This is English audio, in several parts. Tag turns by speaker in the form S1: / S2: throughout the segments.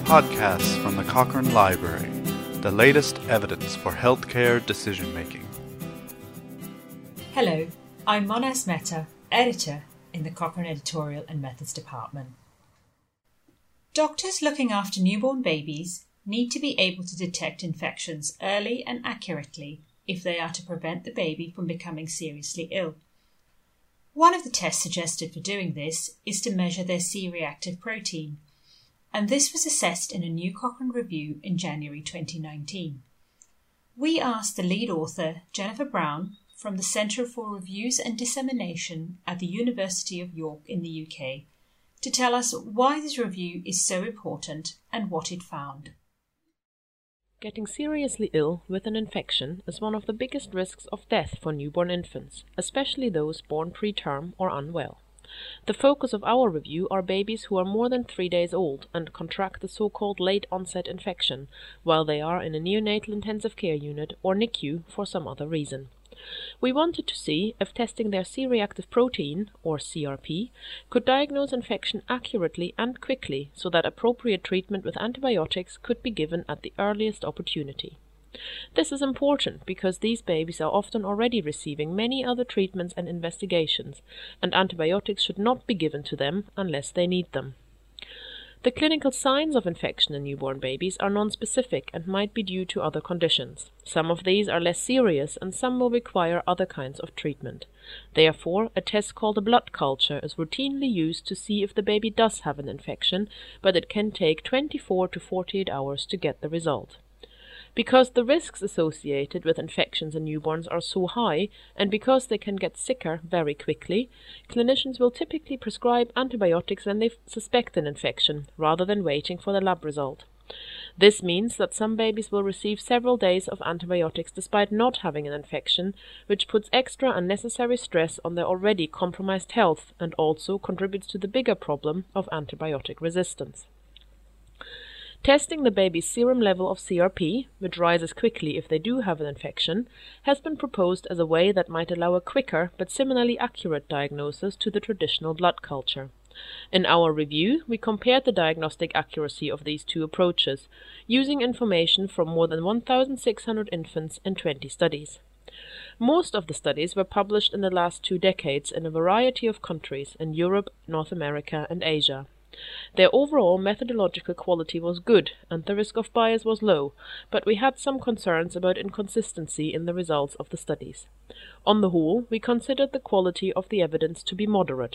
S1: podcasts from the Cochrane Library, the latest evidence for healthcare decision-making.
S2: Hello, I'm Monas Mehta, editor in the Cochrane Editorial and Methods Department. Doctors looking after newborn babies need to be able to detect infections early and accurately if they are to prevent the baby from becoming seriously ill. One of the tests suggested for doing this is to measure their C-reactive protein, and this was assessed in a new Cochrane review in January 2019. We asked the lead author, Jennifer Brown, from the Centre for Reviews and Dissemination at the University of York in the UK, to tell us why this review is so important and what it found.
S3: Getting seriously ill with an infection is one of the biggest risks of death for newborn infants, especially those born preterm or unwell. The focus of our review are babies who are more than 3 days old and contract the so-called late-onset infection while they are in a neonatal intensive care unit or NICU for some other reason. We wanted to see if testing their C-reactive protein, or CRP, could diagnose infection accurately and quickly so that appropriate treatment with antibiotics could be given at the earliest opportunity. This is important because these babies are often already receiving many other treatments and investigations, and antibiotics should not be given to them unless they need them. The clinical signs of infection in newborn babies are non-specific and might be due to other conditions. Some of these are less serious and some will require other kinds of treatment. Therefore, a test called a blood culture is routinely used to see if the baby does have an infection, but it can take 24 to 48 hours to get the result. Because the risks associated with infections in newborns are so high, and because they can get sicker very quickly, clinicians will typically prescribe antibiotics when they suspect an infection, rather than waiting for the lab result. This means that some babies will receive several days of antibiotics despite not having an infection, which puts extra unnecessary stress on their already compromised health and also contributes to the bigger problem of antibiotic resistance. Testing the baby's serum level of CRP, which rises quickly if they do have an infection, has been proposed as a way that might allow a quicker but similarly accurate diagnosis to the traditional blood culture. In our review, we compared the diagnostic accuracy of these two approaches, using information from more than 1,600 infants in 20 studies. Most of the studies were published in the last 2 decades in a variety of countries in Europe, North America, and Asia. Their overall methodological quality was good and the risk of bias was low, but we had some concerns about inconsistency in the results of the studies. On the whole, we considered the quality of the evidence to be moderate.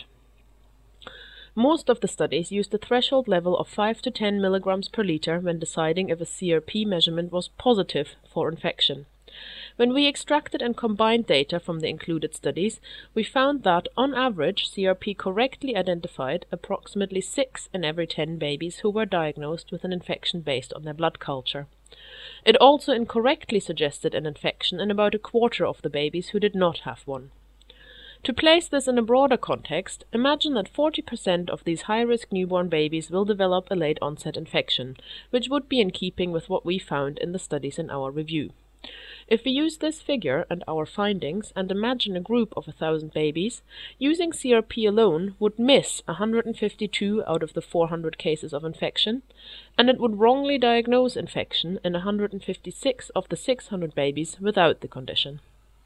S3: Most of the studies used a threshold level of 5 to 10 milligrams per liter when deciding if a CRP measurement was positive for infection. When we extracted and combined data from the included studies, we found that, on average, CRP correctly identified approximately 6 in every 10 babies who were diagnosed with an infection based on their blood culture. It also incorrectly suggested an infection in about a quarter of the babies who did not have one. To place this in a broader context, imagine that 40% of these high-risk newborn babies will develop a late-onset infection, which would be in keeping with what we found in the studies in our review. If we use this figure and our findings and imagine a group of 1,000 babies, using CRP alone would miss 152 out of the 400 cases of infection, and it would wrongly diagnose infection in 156 of the 600 babies without the condition.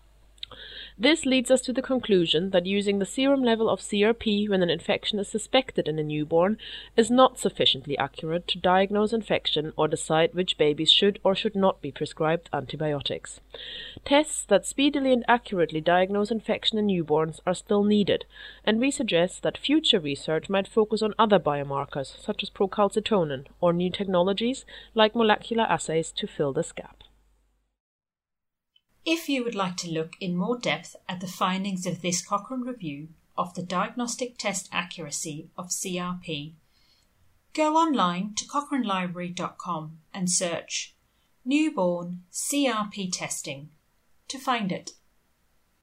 S3: This leads us to the conclusion that using the serum level of CRP when an infection is suspected in a newborn is not sufficiently accurate to diagnose infection or decide which babies should or should not be prescribed antibiotics. Tests that speedily and accurately diagnose infection in newborns are still needed, and we suggest that future research might focus on other biomarkers such as procalcitonin or new technologies like molecular assays to fill this gap.
S2: If you would like to look in more depth at the findings of this Cochrane review of the diagnostic test accuracy of CRP, go online to cochranelibrary.com and search Newborn CRP Testing to find it.